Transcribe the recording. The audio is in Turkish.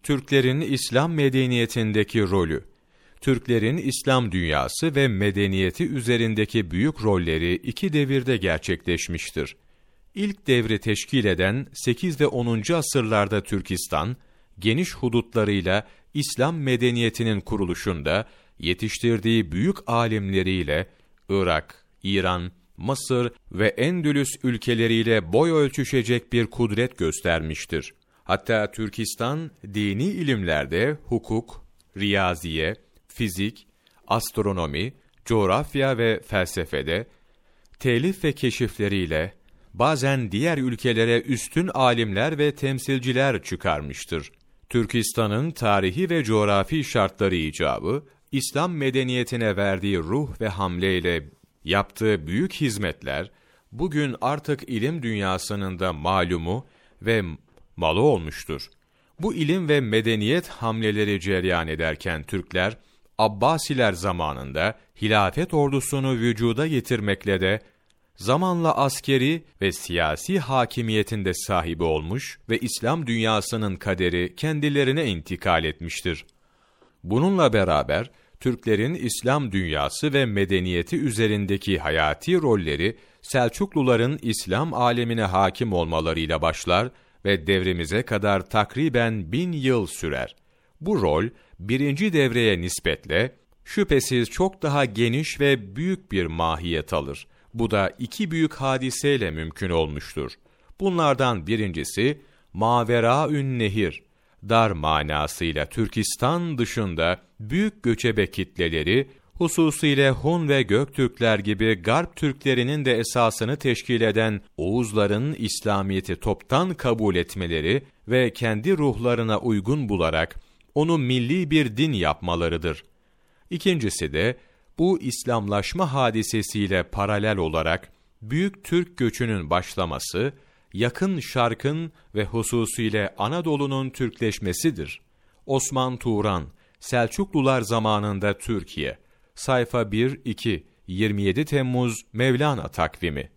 Türklerin İslam medeniyetindeki rolü. Türklerin İslam dünyası ve medeniyeti üzerindeki büyük rolleri iki devirde gerçekleşmiştir. İlk devri teşkil eden 8 ve 10. asırlarda Türkistan, geniş hudutlarıyla İslam medeniyetinin kuruluşunda yetiştirdiği büyük alimleriyle Irak, İran, Mısır ve Endülüs ülkeleriyle boy ölçüşecek bir kudret göstermiştir. Hatta Türkistan, dini ilimlerde hukuk, riyaziye, fizik, astronomi, coğrafya ve felsefede, telif ve keşifleriyle bazen diğer ülkelere üstün alimler ve temsilciler çıkarmıştır. Türkistan'ın tarihi ve coğrafi şartları icabı, İslam medeniyetine verdiği ruh ve hamleyle yaptığı büyük hizmetler, bugün artık ilim dünyasının da malumu ve malı olmuştur. Bu ilim ve medeniyet hamleleri cereyan ederken Türkler, Abbasiler zamanında hilafet ordusunu vücuda getirmekle de zamanla askeri ve siyasi hakimiyetin de sahibi olmuş ve İslam dünyasının kaderi kendilerine intikal etmiştir. Bununla beraber Türklerin İslam dünyası ve medeniyeti üzerindeki hayati rolleri Selçukluların İslam alemine hakim olmalarıyla başlar ve devrimize kadar takriben 1000 yıl sürer. Bu rol birinci devreye nispetle şüphesiz çok daha geniş ve büyük bir mahiyet alır. Bu da iki büyük hadiseyle mümkün olmuştur. Bunlardan birincisi Maveraün Nehir, dar manasıyla Türkistan dışında büyük göçebe kitleleri, hususiyle Hun ve Göktürkler gibi Garp Türklerinin de esasını teşkil eden Oğuzların İslamiyet'i toptan kabul etmeleri ve kendi ruhlarına uygun bularak onu milli bir din yapmalarıdır. İkincisi de bu İslamlaşma hadisesiyle paralel olarak büyük Türk göçünün başlaması, yakın Şark'ın ve hususiyle Anadolu'nun Türkleşmesidir. Osman Turan, Selçuklular zamanında Türkiye, sayfa 1-2, 27 Temmuz Mevlana takvimi.